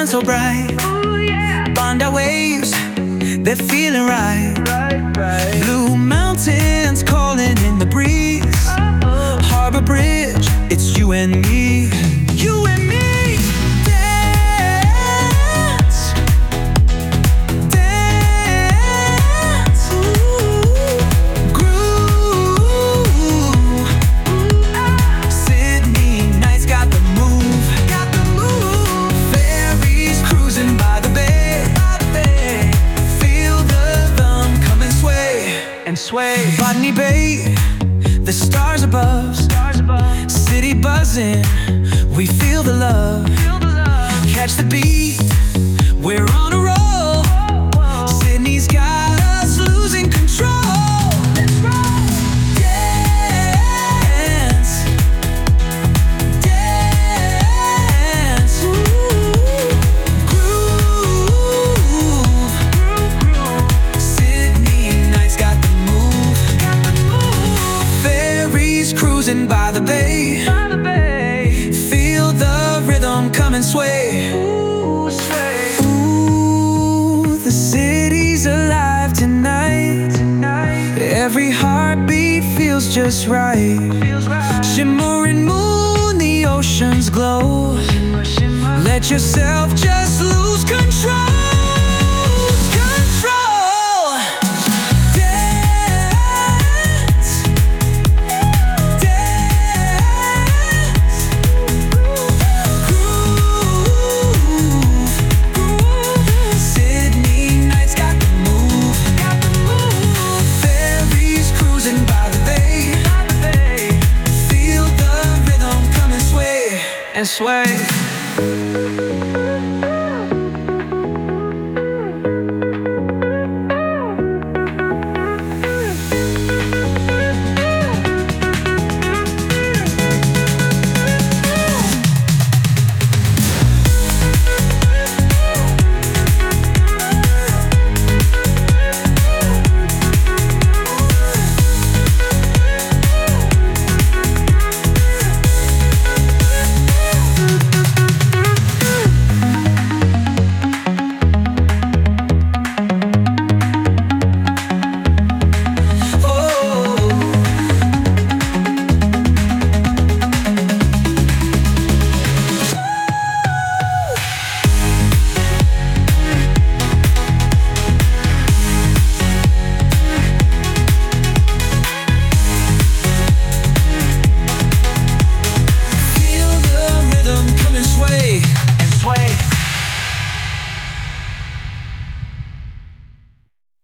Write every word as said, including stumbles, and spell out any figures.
sun so bright. Bond our waves, they're feeling right. Blue mountains calling in the breeze. Harbor Bridge, it's you and me. You and me. Dance, dance, ooh, groove. Sydney nights got the move, got the move. Ferries cruising by the bay, by the bay. Feel the rhythm come and sway, and sway. Botany Bay, the stars above, stars above. City buzzing, we feel the love. Feel the love. Catch the beat, we're on a roll. Sydney's got us losing control. Let's roll. Dance, dance, ooh, groove. Sydney nights got the move, got the move. Ferries cruising by the bay, by the bay. Feel the rhythm come and sway. Ooh, sway. Ooh, the city's alive tonight, tonight. Every heartbeat feels just right. Feels right. Shimmering moon, the ocean's glow. Shimmer, shimmer. Let yourself just lose control. And sway.